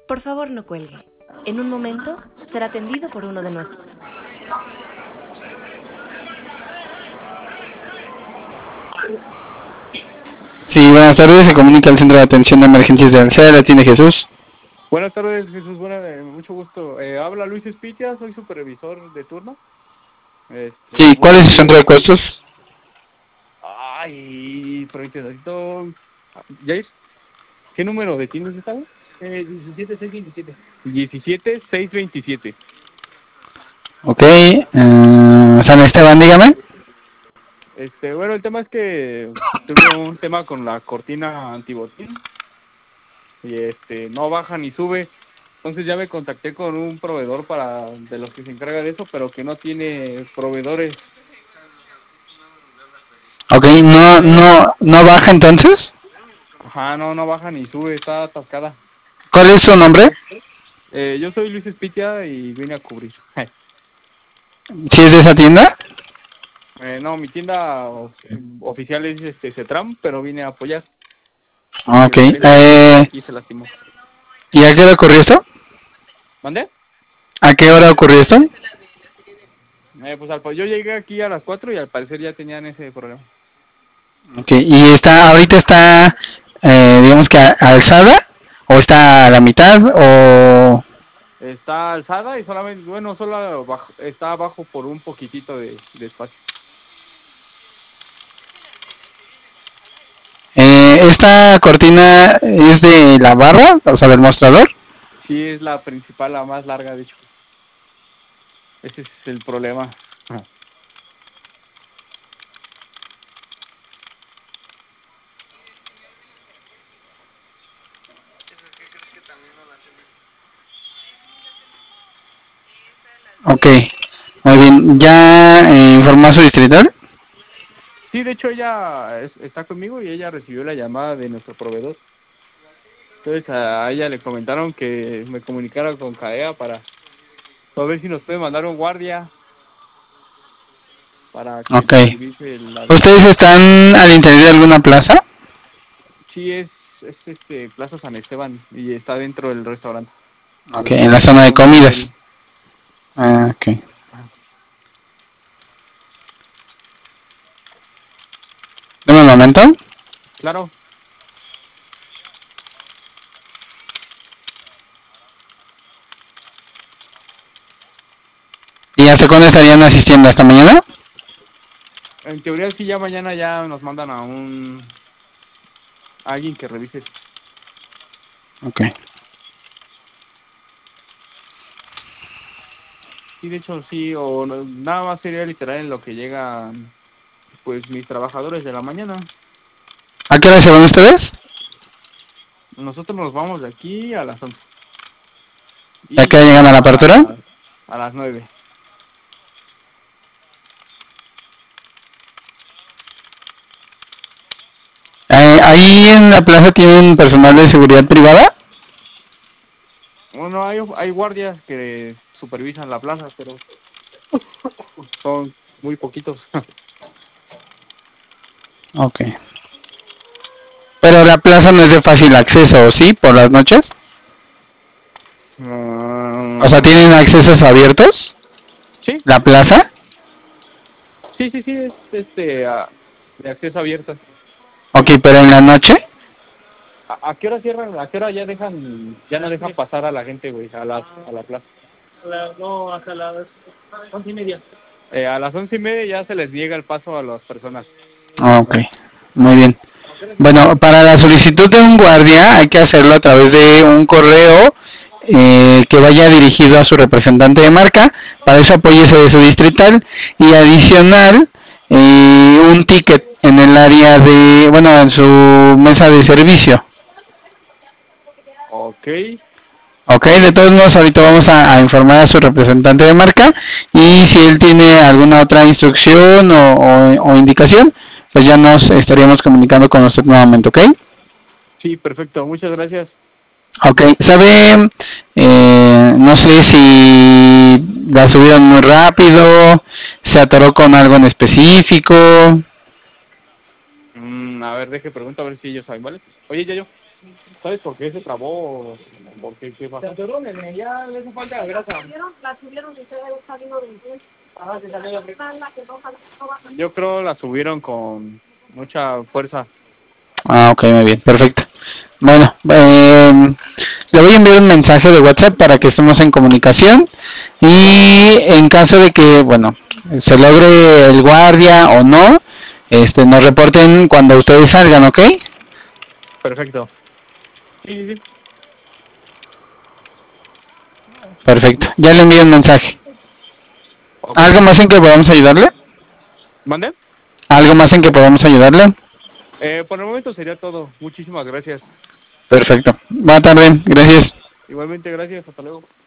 Por favor, no cuelgue. En un momento será atendido por uno de nuestros. Sí, buenas tardes. Se comunica al Centro de Atención de Emergencias de Alcea. ¿La tiene Jesús? Buenas tardes, Jesús. Mucho gusto. Habla Luis Espitia, soy supervisor de turno. Sí, ¿cuál es su centro de costos? Ay, permíteme, necesito... Jair, ¿qué número de tienes esta vez? 17627. 17627. Ok. San Esteban, dígame. Bueno, el tema es que tuve un tema con la cortina antibotín y no baja ni sube. Entonces ya me contacté con un proveedor de los que se encarga de eso, pero que no tiene proveedores. Ok, no baja entonces. Ajá, no baja ni sube, está atascada. ¿Cuál es su nombre? Yo soy Luis Espitia y vine a cubrir. ¿Si es de esa tienda? No, mi tienda oficial es Cetram, pero vine a apoyar. Ok. Aquí se lastimó. ¿Y a qué hora ocurrió esto? ¿Mandé? ¿A qué hora ocurrió esto? Pues yo llegué aquí a las 4 y al parecer ya tenían ese problema. Ok, ¿y ahorita está, digamos que alzada? ¿O está a la mitad? ¿O...? Está alzada y solamente, solo está abajo por un poquitito de espacio. ¿Esta cortina es de la barra? O sea, del mostrador. Sí, es la principal, la más larga, de hecho. Ese es el problema. Ok, muy bien. ¿Ya informó a su distrital? Sí, de hecho ella está conmigo y ella recibió la llamada de nuestro proveedor. Entonces a ella le comentaron que me comunicara con CAEA para ver si nos puede mandar un guardia para que Ok. supervise la ¿Ustedes descarga. están al interior de alguna plaza? Sí, es Plaza San Esteban y está dentro del restaurante. Ok, en la zona de Un comidas. hotel. Ah, ok. Ah, Dame un momento. claro. ¿Y hasta cuándo estarían asistiendo? ¿Hasta mañana? En teoría sí, ya mañana ya nos mandan a alguien que revise eso. Ok. Sí, de hecho sí, nada más sería literal en lo que llegan pues mis trabajadores de la mañana. ¿A qué hora se van ustedes? Nosotros nos vamos de aquí a las 11 ¿A y qué hora llegan a la llegamos apertura? a las 9. ¿Ahí en la plaza tienen personal de seguridad privada? Bueno, hay guardias que supervisan la plaza, pero son muy poquitos. Ok. Pero la plaza no es de fácil acceso, ¿sí? ¿Por las noches? O sea, ¿tienen accesos abiertos? Sí, ¿La plaza? sí, es de acceso abierto. Ok, pero en la noche. ¿A qué hora cierran? ¿A qué hora ya no dejan pasar a la gente, güey, a la plaza? No, hasta las 11:30. A las 11:30 ya se les niega el paso a las personas. Ok, muy bien. Bueno, para la solicitud de un guardia hay que hacerlo a través de un correo que vaya dirigido a su representante de marca. Para eso apóyese de su distrital y adicional un ticket en el área de, bueno, en su mesa de servicio. Ok, Ok, de todos modos ahorita vamos a informar a su representante de marca y si él tiene alguna otra instrucción o indicación, pues ya nos estaríamos comunicando con usted nuevamente, ¿ok? sí, perfecto, muchas gracias. Ok, ¿sabe? No sé si la subieron muy rápido, se atoró con algo en específico. A ver, deje pregunto a ver si ellos saben, ¿vale? Oye, Yayo, ¿Sabes por qué se trabó? ¿Por qué? ¿Qué Se pasó? atoró, nene, ya le hace falta grasa. La subieron y ustedes está viendo de inglés. Ah, se salió la frente. Yo creo la subieron con mucha fuerza. Ah, ok, muy bien, perfecto. Bueno, le voy a enviar un mensaje de WhatsApp para que estemos en comunicación y en caso de que, bueno, se logre el guardia o no, nos reporten cuando ustedes salgan, ¿ok? Perfecto. Sí. Perfecto, ya le envío un mensaje. Ok. ¿Algo más en que podamos ayudarle? ¿Mande? ¿Algo más en que podamos ayudarle? Por el momento sería todo. Muchísimas gracias. Perfecto. Buenas tardes, gracias. Igualmente, gracias. Hasta luego.